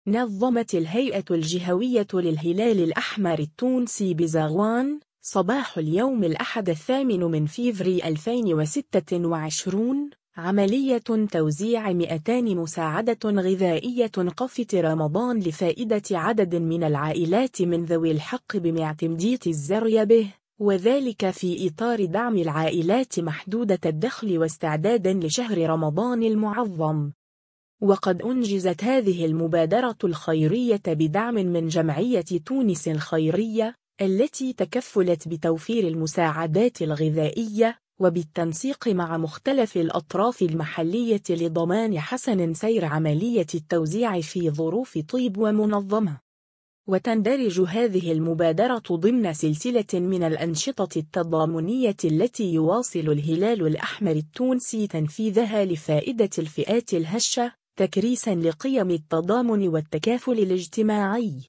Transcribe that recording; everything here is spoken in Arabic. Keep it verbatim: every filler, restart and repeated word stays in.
نظمت الهيئة الجهوية للهلال الأحمر التونسي بزغوان صباح اليوم الأحد الثامن من فيفري ألفين وستة وعشرين عملية توزيع مئتين مساعدة غذائية قفة رمضان لفائدة عدد من العائلات من ذوي الحق بمعتمدية الزرية به، وذلك في إطار دعم العائلات محدودة الدخل واستعدادا لشهر رمضان المعظم. وقد أنجزت هذه المبادرة الخيرية بدعم من جمعية تونس الخيرية التي تكفلت بتوفير المساعدات الغذائية، وبالتنسيق مع مختلف الأطراف المحلية لضمان حسن سير عملية التوزيع في ظروف طيب ومنظمة. وتندرج هذه المبادرة ضمن سلسلة من الأنشطة التضامنية التي يواصل الهلال الأحمر التونسي تنفيذها لفائدة الفئات الهشة، تكريسا لقيم التضامن والتكافل الاجتماعي.